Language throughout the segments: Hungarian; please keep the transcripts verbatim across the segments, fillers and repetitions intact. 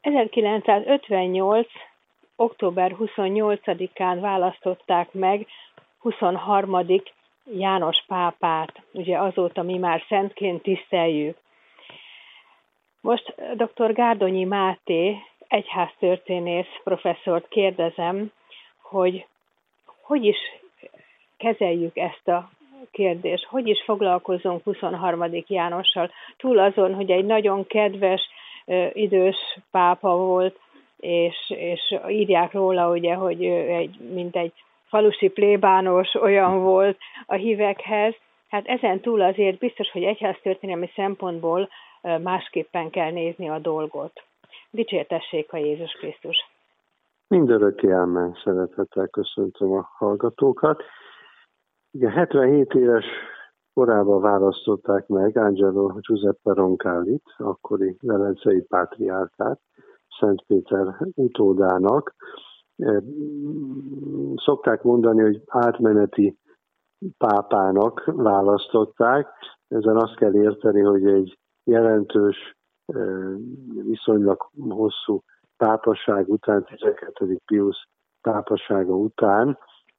ezerkilencszázötvennyolc. október huszonnyolcadikán választották meg huszonharmadik János pápát. Ugye azóta mi már szentként tiszteljük. Most dr. Gárdonyi Máté, egyháztörténész professzort kérdezem, hogy hogy is kezeljük ezt a kérdést, hogy is foglalkozunk huszonharmadik Jánossal, túl azon, hogy egy nagyon kedves, idős pápa volt, és, és írják róla, ugye, hogy egy, mint egy falusi plébános olyan volt a hívekhez. Hát ezen túl azért biztos, hogy egyháztörténelmi szempontból másképpen kell nézni a dolgot. Dicsértessék a Jézus Krisztus! Mindörökké ámen, szeretettel köszöntöm a hallgatókat. Igen, hetvenhét éves korában választották meg Angelo Giuseppe Roncallit, akkori velencei pátriárkát, Szent Péter utódának. Szokták mondani, hogy átmeneti pápának választották. Ezen azt kell érteni, hogy egy jelentős, viszonylag hosszú pápaság után, tizenkettedik Piusz pápasága után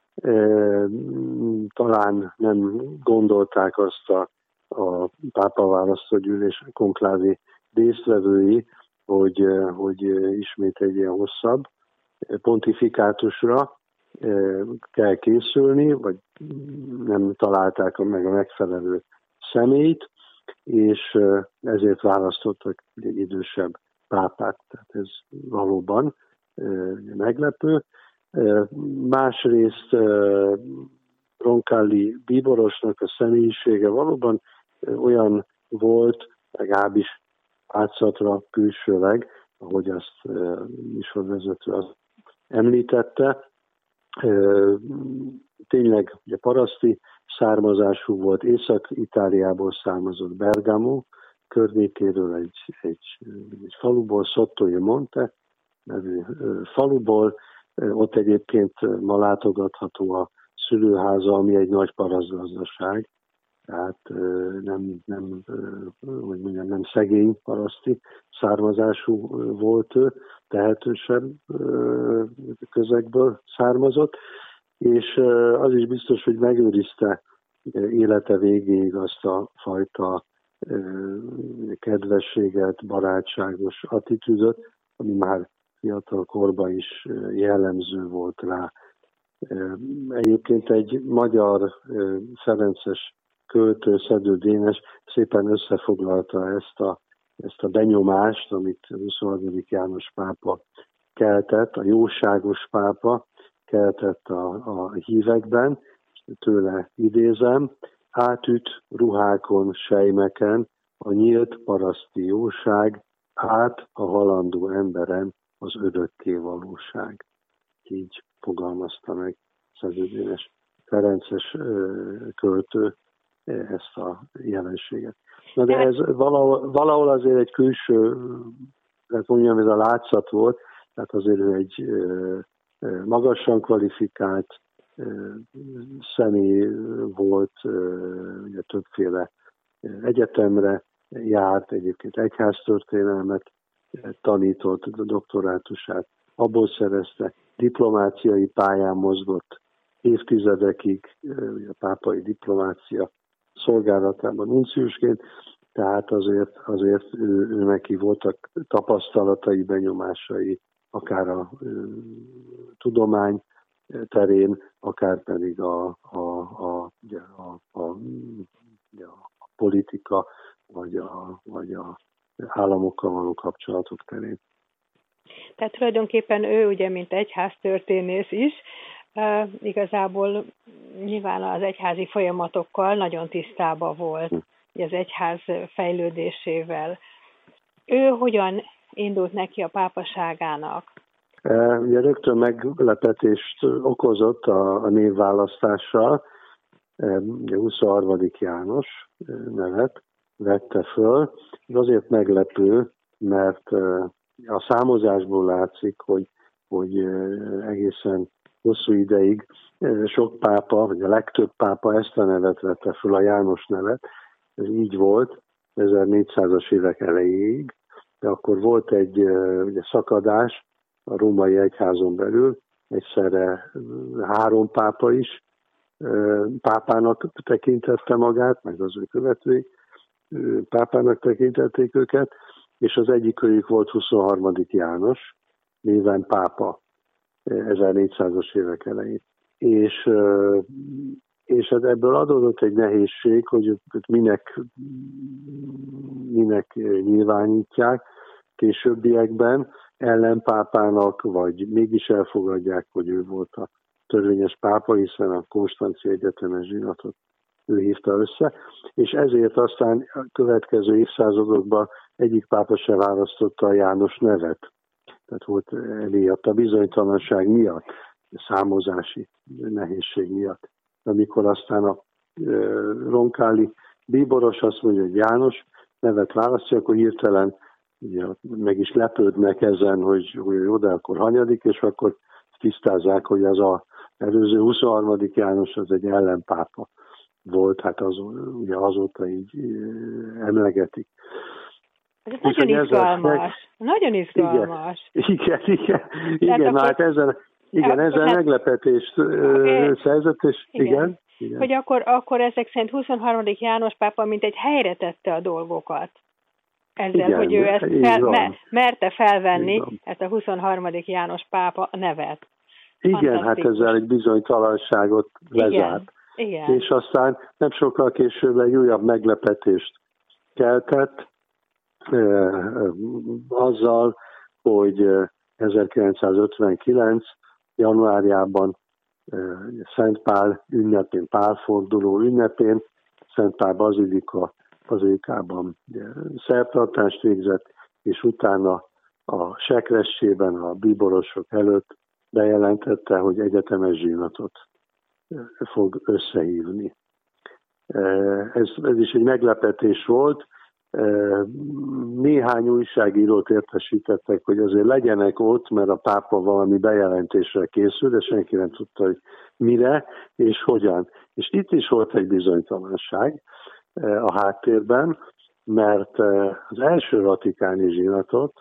talán nem gondolták azt a, a pápaválasztó gyűlés konklávé résztvevői, hogy, hogy ismét egy ilyen hosszabb pontifikátusra kell készülni, vagy nem találták meg a megfelelő személyt, és ezért választottak egy idősebb pápát. Tehát ez valóban meglepő. Másrészt Roncalli bíborosnak a személyisége valóban olyan volt, legalábbis átszatra külsőleg, ahogy azt műsorvezető azt említette. Tényleg ugye paraszti származású volt, Észak-Itáliából származott, Bergamo környékéről, egy, egy, egy faluból, Sottoje Monte nevű faluból. Ott egyébként ma látogatható a szülőháza, ami egy nagy parasztgazdaság, tehát nem, nem, hogy mondjam, nem szegény paraszti származású volt ő, tehetősebb közegből származott, és az is biztos, hogy megőrizte élete végéig azt a fajta kedvességet, barátságos attitűdöt, ami már fiatal korban is jellemző volt rá. Egyébként egy magyar ferences költő, Szedő Dénes szépen összefoglalta ezt a, ezt a benyomást, amit huszonharmadik János pápa keltett, a jóságos pápa keltett a, a hívekben, tőle idézem: átüt ruhákon, sejmeken a nyílt paraszti jóság, át a halandó emberen az örökké valóság. Így fogalmazta meg Szedő Dénes ferences költő ezt a jelenséget. Na de ez valahol, valahol azért egy külső, tehát mondjam, ez a látszat volt, tehát azért ő egy magasan kvalifikált személy volt, ugye többféle egyetemre járt, egyébként egyháztörténelmet tanított, a doktorátusát abból szerezte, diplomáciai pályán mozgott évtizedekig, a pápai diplomácia szolgálatában nunciusként, tehát azért, azért ő, ő neki voltak tapasztalatai, benyomásai, akár a ő, tudomány terén, akár pedig a, a, a, a, a, a politika, vagy a, vagy a államokkal való kapcsolatok terén. Tehát tulajdonképpen ő ugye, mint egyháztörténész is, uh, igazából nyilván az egyházi folyamatokkal nagyon tisztában volt, hm. az egyház fejlődésével. Ő hogyan indult neki a pápaságának? Uh, ugye rögtön meglepetést okozott a, a névválasztással. Uh, ugye huszonharmadik János nevet vette föl. Ez azért meglepő, mert uh, a számozásból látszik, hogy, hogy egészen hosszú ideig sok pápa, vagy a legtöbb pápa ezt a nevet vette föl, a János nevet. Ez így volt ezernégyszázas évek elejéig. de akkor volt egy ugye, szakadás a római egyházon belül, egyszerre három pápa is pápának tekintette magát, meg az ő követői pápának tekintették őket, és az egyikőjük volt huszonharmadik János, néven pápa ezernégyszázas évek elején. És, és ebből adódott egy nehézség, hogy minek, minek nyilvánítják későbbiekben ellenpápának, vagy mégis elfogadják, hogy ő volt a törvényes pápa, hiszen a Konstanci Egyetemes zsinatot ő hívta össze, és ezért aztán a következő évszázadokban egyik pápa se választotta a János nevet. Tehát volt emiatt a bizonytalanság miatt, a számozási nehézség miatt. Amikor aztán a ronkáli bíboros azt mondja, hogy János nevet választja, akkor hirtelen ugye, meg is lepődnek ezen, hogy, hogy jó, de akkor hanyadik, és akkor tisztázzák, hogy az a előző huszonharmadik János az egy ellenpápa volt, hát az, ugye azóta így emlegetik. Ez nagyon izgalmas. Ezzel, nagyon izgalmas. Igen, igen, igen, igen hát ezzel, igen, ezzel hát, meglepetést okay. szerzett, és igen. igen, igen. Hogy akkor, akkor ezek szerint huszonharmadik János pápa mint egy helyre tette a dolgokat. Ezzel, igen, hogy ő ezt fel, me, merte felvenni, ezt a huszonharmadik János pápa nevet. Igen, hát ezzel egy bizonytalanságot lezárt. Igen. És aztán nem sokkal később egy újabb meglepetést keltett, eh, azzal, hogy ezerkilencszázötvenkilenc. januárjában eh, Szent Pál ünnepén, pálforduló ünnepén, Szent Pál bazilika, bazilikában eh, szertartást végzett, és utána a sekrestjében a bíborosok előtt bejelentette, hogy egyetemes zsinatot fog összehívni. Ez, ez is egy meglepetés volt. Néhány újságírót értesítettek, hogy azért legyenek ott, mert a pápa valami bejelentésre készül, de senki nem tudta, hogy mire és hogyan. És itt is volt egy bizonytalanság a háttérben, mert az első vatikáni zsinatot,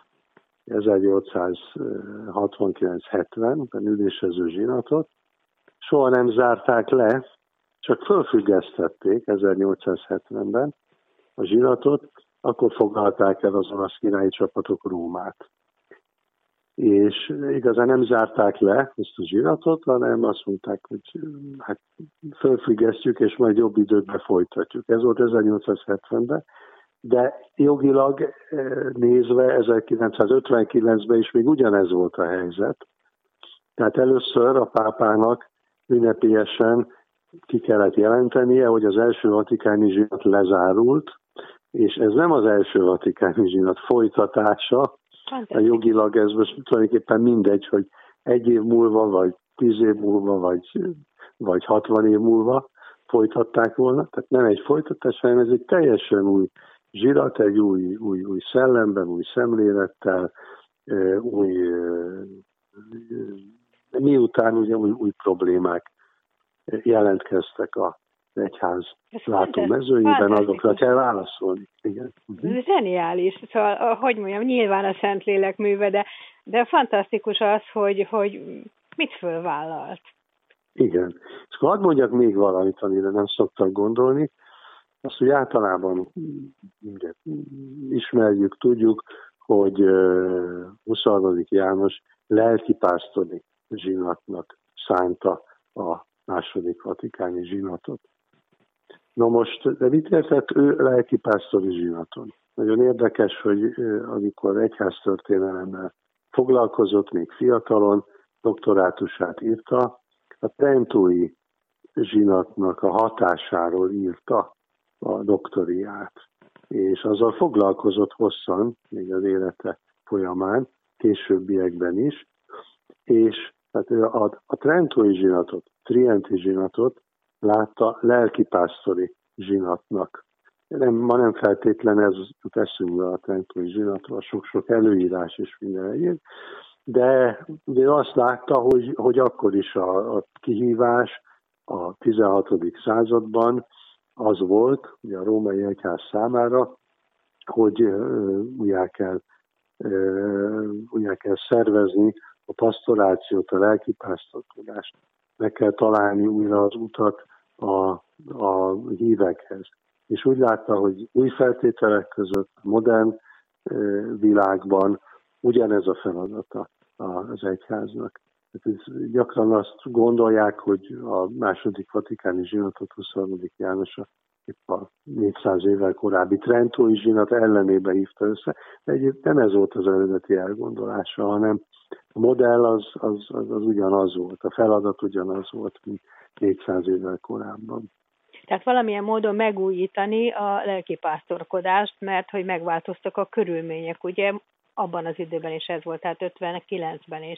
ezernyolcszázhatvankilenc hetvenben ülésező zsinatot, soha nem zárták le, csak fölfüggesztették ezernyolcszázhetvenben a zsinatot, akkor foglalták el az olasz királyi csapatok Rómát. És igazán nem zárták le ezt a zsinatot, hanem azt mondták, hogy hát fölfüggesztjük, és majd jobb időkben folytatjuk. Ez volt ezernyolcszázhetvenben, de jogilag nézve ezerkilencszázötvenkilencben is még ugyanez volt a helyzet. Tehát először a pápának ünnepélyesen ki kellett jelentenie, hogy az első vatikáni zsinat lezárult, és ez nem az első vatikáni zsinat folytatása, a jogilag ez most tulajdonképpen mindegy, hogy egy év múlva, vagy tíz év múlva, vagy, vagy hatvan év múlva folytatták volna. Tehát nem egy folytatás, hanem ez egy teljesen új zsinat, egy új, új, új szellemben, új szemlélettel, új, miután ugye új, új problémák jelentkeztek a egyház látómezőjében, azokra kell válaszolni. Igen. Zseniális. Szóval, hogy mondjam, nyilván a Szentlélek műve, de, de fantasztikus az, hogy, hogy mit fölvállalt. Igen. És hadd mondjak még valamit, amire nem szoktak gondolni. Azt, hogy általában ugye, ismerjük, tudjuk, hogy huszonharmadik János lelkipásztori zsinatnak szánta a második vatikáni zsinatot. Na most, de mit értett ő lelkipásztori zsinaton? Nagyon érdekes, hogy amikor egyháztörténelemmel foglalkozott még fiatalon, doktorátusát írta, a trentói zsinatnak a hatásáról írta a doktoriát. És azzal foglalkozott hosszan, még az élete folyamán, későbbiekben is, és tehát a, a trentói zsinatot, trienti zsinatot látta lelkipásztori zsinatnak. Nem, ma nem feltétlen ez jut eszünkbe a trentói zsinatról, sok-sok előírás és minden egyéb, de, de azt látta, hogy, hogy akkor is a, a kihívás a tizenhatodik században az volt, ugye a római egyház számára, hogy újjá kell ugye kell szervezni a pastorációt, a lelkipásztorkodást, meg kell találni újra az utat a, a hívekhez. És úgy látta, hogy új feltételek között, modern világban ugyanez a feladata az egyháznak. Gyakran azt gondolják, hogy a második vatikáni zsinatot huszonharmadik János épp a négyszáz évvel korábbi trentói zsinat ellenébe hívta össze, de egyébként nem ez volt az eredeti elgondolása, hanem a modell az, az, az, az ugyanaz volt, a feladat ugyanaz volt, mint négyszáz évvel korábban. Tehát valamilyen módon megújítani a lelkipásztorkodást, mert hogy megváltoztak a körülmények, ugye abban az időben is ez volt, tehát ötvenkilencben is.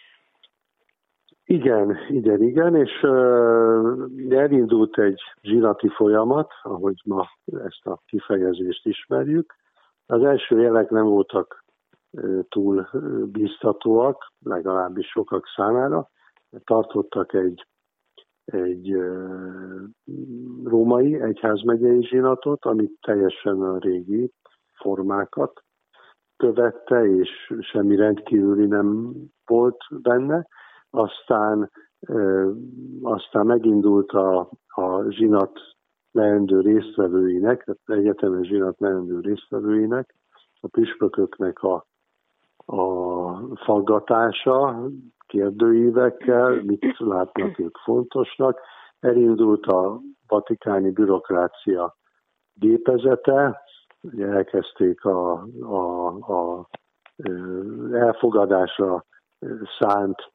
Igen, igen, igen, és uh, elindult egy zsinati folyamat, ahogy ma ezt a kifejezést ismerjük. Az első jelek nem voltak uh, túl bíztatóak, legalábbis sokak számára. Tartottak egy, egy uh, római egyházmegyei zsinatot, ami teljesen a régi formákat követte, és semmi rendkívüli nem volt benne. Aztán, e, aztán megindult a, a zsinat leendő résztvevőinek, tehát egyetemes zsinat leendő résztvevőinek, a püspököknek a, a faggatása kérdőívekkel, mit látnak ők fontosnak. Elindult a vatikáni bürokrácia gépezete, ugye elkezdték a, a, a elfogadásra szánt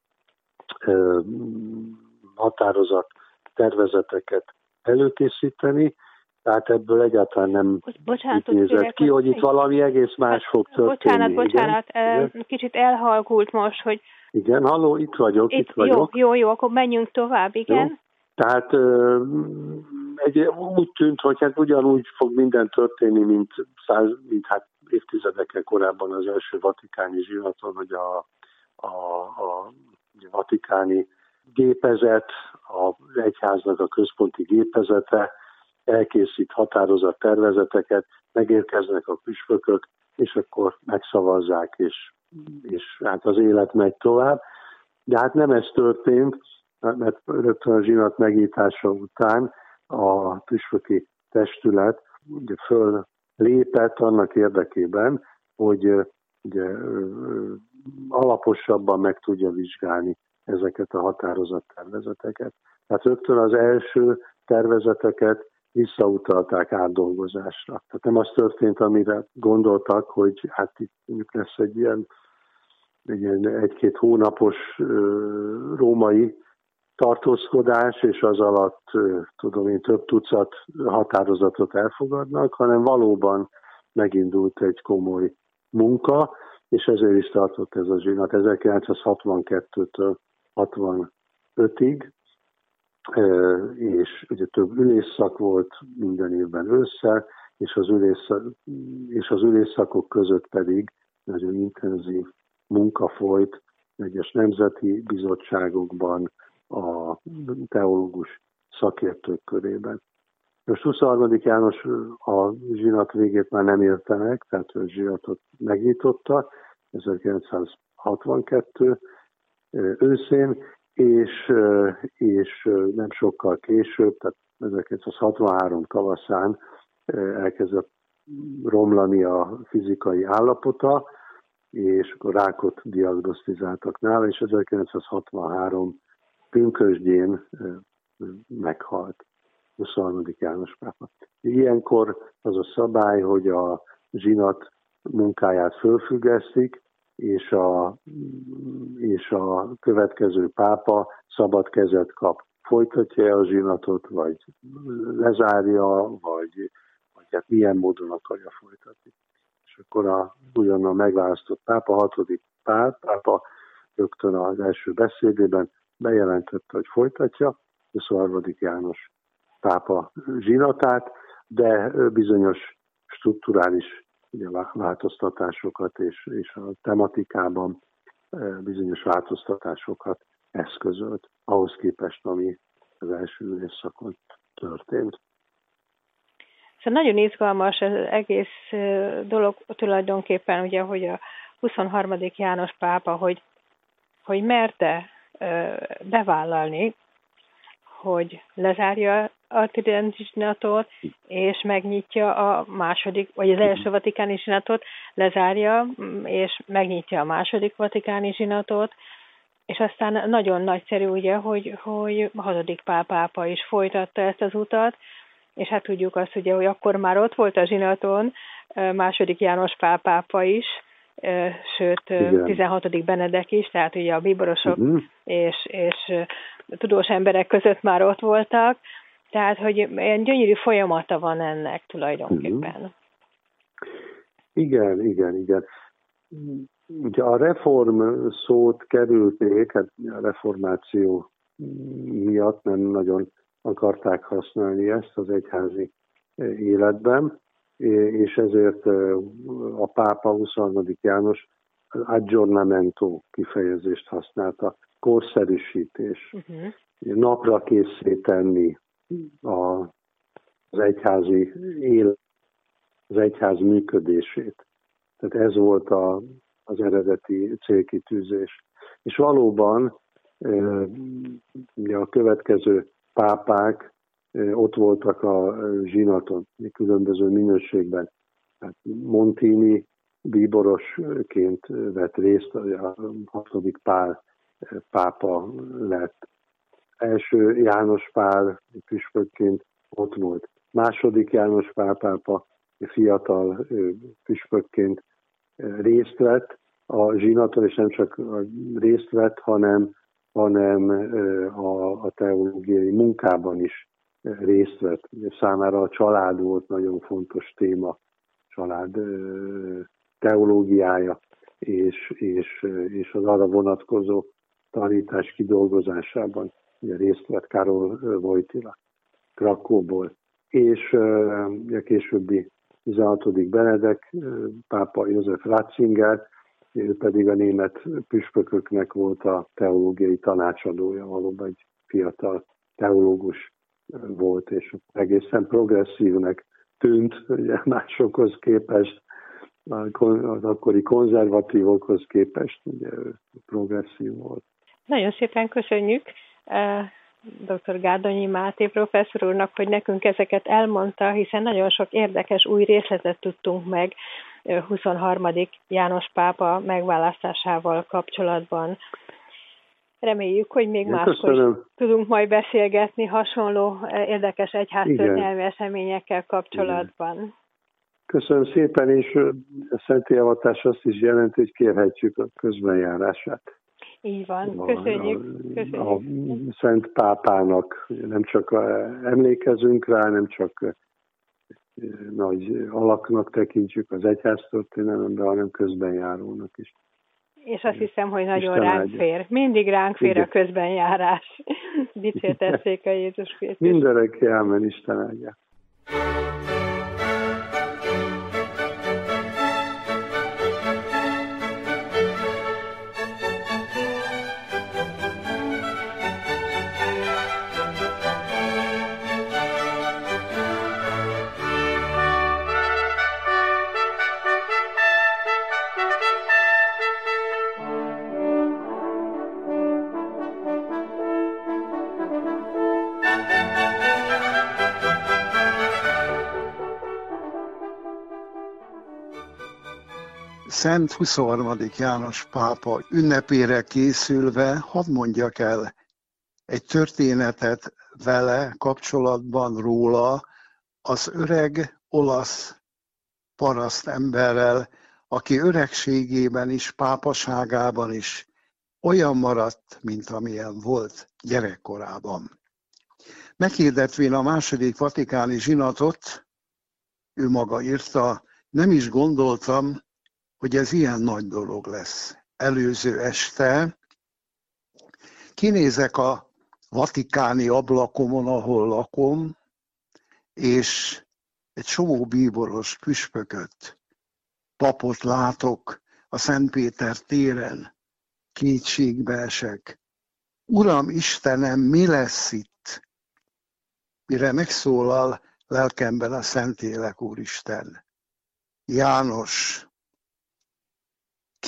határozat tervezeteket előkészíteni, tehát ebből egyáltalán nem bocsánat, nézett ki, hogy itt valami egész más fog történni. Bocsánat, bocsánat, igen? Kicsit elhalkult most, hogy... Igen, halló, itt vagyok, itt, itt vagyok. Jó, jó, jó, akkor menjünk tovább, igen. Jó. Tehát egy, úgy tűnt, hogy hát ugyanúgy fog minden történni, mint, száz, mint hát évtizedekkel korábban az első vatikáni zsinaton, hogy a, a, a vatikáni gépezet, az egyháznak a központi gépezete elkészít határozat tervezeteket, megérkeznek a püspökök, és akkor megszavazzák, és, és hát az élet megy tovább. De hát nem ez történt, mert rögtön a zsinat megnyitása után a püspöki testület ugye föl lépett annak érdekében, hogy ugye, alaposabban meg tudja vizsgálni ezeket a határozattervezeteket. Tehát rögtön az első tervezeteket visszautalták átdolgozásra. Tehát nem az történt, amire gondoltak, hogy hát itt mondjuk lesz egy ilyen, egy ilyen egy-két hónapos ö, római tartózkodás, és az alatt, ö, tudom én, több tucat határozatot elfogadnak, hanem valóban megindult egy komoly munka, és ezért is tartott ez a zsinat ezerkilencszázhatvankettőtől hatvanötig, és ugye több ülésszak volt minden évben ősszel, és az, ülésszak, és az ülésszakok között pedig nagyon intenzív munka folyt egyes nemzeti bizottságokban, a teológus szakértők körében. Most huszonharmadik János a zsinat végét már nem érte meg, tehát a zsinatot megnyitotta ezerkilencszázhatvankettő őszén, és, és nem sokkal később, tehát ezerkilencszázhatvanhárom tavaszán elkezdett romlani a fizikai állapota, és akkor rákot diagnosztizáltak nála, és ezerkilencszázhatvanhárom pünkösdjén meghalt huszonharmadik János pápa. Ilyenkor az a szabály, hogy a zsinat munkáját fölfüggesztik, és a, és a következő pápa szabad kezet kap. Folytatja a zsinatot, vagy lezárja, vagy, vagy hát milyen módon akarja folytatni. És akkor a ugyanaz megválasztott pápa, hatodik pál, pápa rögtön az első beszédében bejelentette, hogy folytatja huszonharmadik János pápa zsinatát, de bizonyos strukturális ugye, változtatásokat és, és a tematikában bizonyos változtatásokat eszközölt, ahhoz képest, ami az első ülésszakon történt. Szóval nagyon izgalmas az egész dolog tulajdonképpen, ugye, hogy a, huszonharmadik János pápa, hogy, hogy merte bevállalni, hogy lezárja a tridenci zsinatot, és megnyitja a második, vagy az első vatikáni zsinatot, lezárja, és megnyitja a második vatikáni zsinatot, és aztán nagyon nagyszerű, ugye, hogy, hogy a hatodik Pál pápa is folytatta ezt az utat, és hát tudjuk azt, ugye, hogy akkor már ott volt a zsinaton második János Pál pápa is, sőt, igen. tizenhatodik Benedek is, tehát ugye a bíborosok uh-huh. és, és tudós emberek között már ott voltak, tehát, hogy egy gyönyörű folyamata van ennek tulajdonképpen. Uh-huh. Igen, igen, igen. Ugye a reform szót kerülték, hát a reformáció miatt nem nagyon akarták használni ezt az egyházi életben, és ezért a pápa huszonharmadik János az aggiornamento kifejezést használta, korszerűsítés, uh-huh. napra készé tenni a, az egyházi élet, az egyház működését. Tehát ez volt a, az eredeti célkitűzés. És valóban a következő pápák ott voltak a zsinaton, különböző minőségben. Hát Montini bíborosként vett részt, a hatodik Pál pápa lett. Első János Pál püspökként ott volt. Második János Pál pápa fiatal püspökként részt vett a zsinaton, és nem csak részt vett, hanem, hanem a, a teológiai munkában is részt vett. Számára a család volt nagyon fontos téma, család teológiája, és, és, és az arra vonatkozó tanítás kidolgozásában ugye részt vett Karol Wojtyla Krakóból. És a későbbi tizenhatodik Benedek, pápa József Ratzinger, ő pedig a német püspököknek volt a teológiai tanácsadója, valóban egy fiatal teológus volt, és egészen progresszívnek tűnt, ugye másokhoz képest, az akkori konzervatívokhoz képest, ugye progresszív volt. Nagyon szépen köszönjük dr. Gárdonyi Máté professzor úrnak, hogy nekünk ezeket elmondta, hiszen nagyon sok érdekes új részletet tudtunk meg huszonharmadik János pápa megválasztásával kapcsolatban. Reméljük, hogy még máskor tudunk majd beszélgetni hasonló érdekes egyháztörténelmi eseményekkel kapcsolatban. Igen. Köszönöm szépen, és a szentélyavatás azt is jelenti, hogy kérhetjük a közbenjárását. Így van, köszönjük. A, köszönjük. a Szent Pápának nem csak emlékezünk rá, nem csak nagy alaknak tekintjük az egyháztörténelemben, hanem közbenjárónak is. És azt hiszem, hogy nagyon Isten ránk áldja. fér. Mindig ránk fér Igen. a közbenjárás. Dicsértessék a Jézus Krisztus. Mindenki ámen, Isten áldja. Szent huszonharmadik János pápa ünnepére készülve hadd mondjak el egy történetet vele kapcsolatban róla, az öreg olasz parasztemberrel, aki öregségében is, pápaságában is olyan maradt, mint amilyen volt gyerekkorában. Meghirdetvén a második vatikáni zsinatot, ő maga írta, nem is gondoltam, hogy ez ilyen nagy dolog lesz. Előző este kinézek a vatikáni ablakomon, ahol lakom, és egy csomó bíboros püspököt, papot látok a Szent Péter téren, kétségbe esek. Uram Istenem, mi lesz itt? Mire megszólal lelkemben a Szentlélek Úristen. János,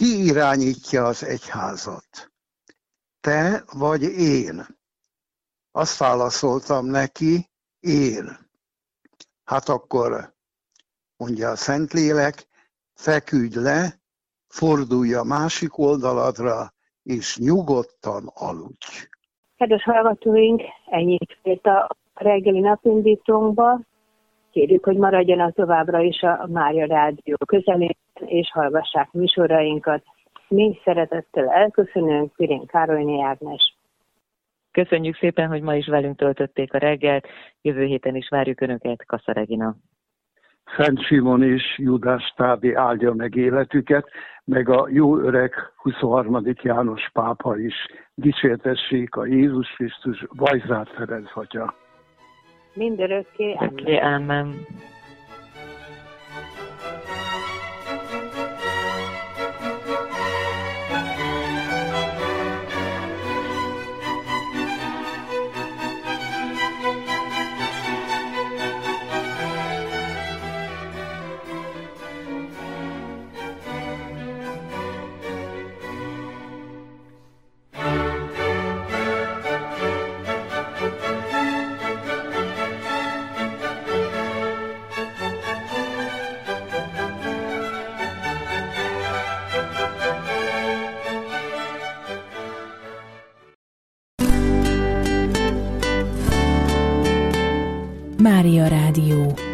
ki irányítja az egyházat? Te vagy én? Azt válaszoltam neki, én. Hát akkor, mondja a Szentlélek, feküdj le, fordulj a másik oldaladra, és nyugodtan aludj. Kedves hallgatóink, ennyit fért a reggeli napindítónkba. Kérjük, hogy maradjanak továbbra is a Mária Rádió közelében, és hallgassák műsorainkat. Mi szeretettel elköszönünk, Pirén Károlyné Ágnes. Köszönjük szépen, hogy ma is velünk töltötték a reggelt. Jövő héten is várjuk Önöket, Kassa Regina. Szent Simon és Judás Tádi áldja meg életüket, meg a jó öreg huszonharmadik János pápa is. Dicsértessék a Jézus Krisztus, Vajzár Ferenc atya. Mindörökké, amen. Amen. Mária Rádió.